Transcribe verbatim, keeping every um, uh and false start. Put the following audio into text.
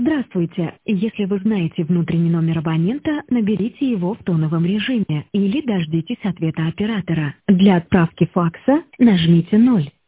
Здравствуйте. Если вы знаете внутренний номер абонента, наберите его в тоновом режиме или дождитесь ответа оператора. Для отправки факса нажмите ноль.